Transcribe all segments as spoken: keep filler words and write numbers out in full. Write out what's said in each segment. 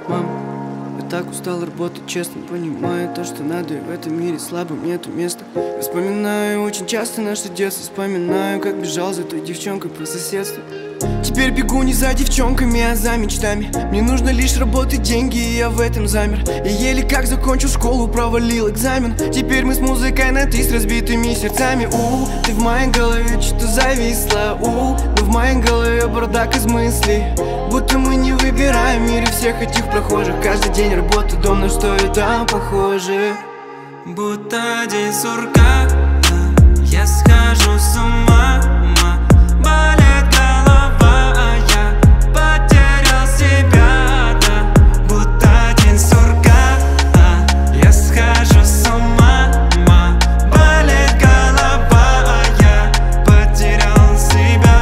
Мам, я так устал работать, честно понимаю то, что надо, и в этом мире слабым нету места. Вспоминаю очень часто наше детство, вспоминаю, как бежал за той девчонкой по соседству. Теперь бегу не за девчонками, а за мечтами. Мне нужно лишь работать, деньги, и я в этом замер. Я еле как закончил школу, провалил экзамен. Теперь мы с музыкой на «ты» с разбитыми сердцами. У, ты в моей голове что-то зависла. У, но в моей голове бардак из мыслей. Будто мы не выбираем в мире всех этих прохожих. Каждый день работа, дом, на что это похоже. Будто день сурка, я схожу с ума. Болит голова, а я потерял себя, да. Будто день сурка, я схожу с ума. Болит голова, а я потерял себя.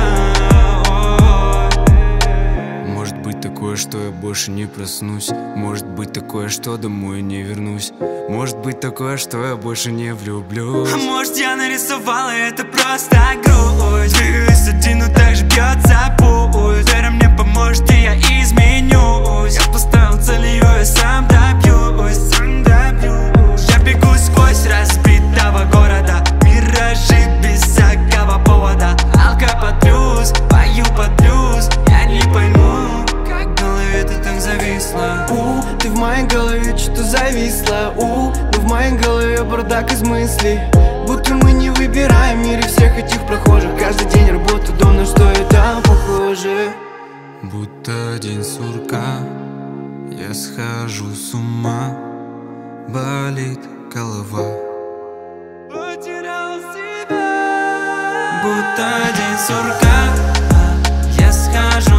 Может быть такое, что я больше не проснусь. Может быть такое, что домой не вернусь. Может быть такое, что я больше не влюблюсь. А может я нарисовала это просто грусть. Двигаюсь один, но так же бьется пульс. Вера мне поможет, и я изменюсь. Я поставил цель, ее я сам добьюсь, сам добьюсь. Я бегу сквозь разбитого города. Миражи без всякого повода. Алка под плюс, пою под плюс. Я не пойму, как в голове ты так зависла. У, ты в моей голове что-то зависла. У, но в моей голове бардак из мыслей. Будто мы не выбираем в мире всех этих прохожих. Каждый день работа, дом, на что это похоже. Будто день сурка, я схожу с ума. Болит голова, потерял себя. Будто день сурка, я схожу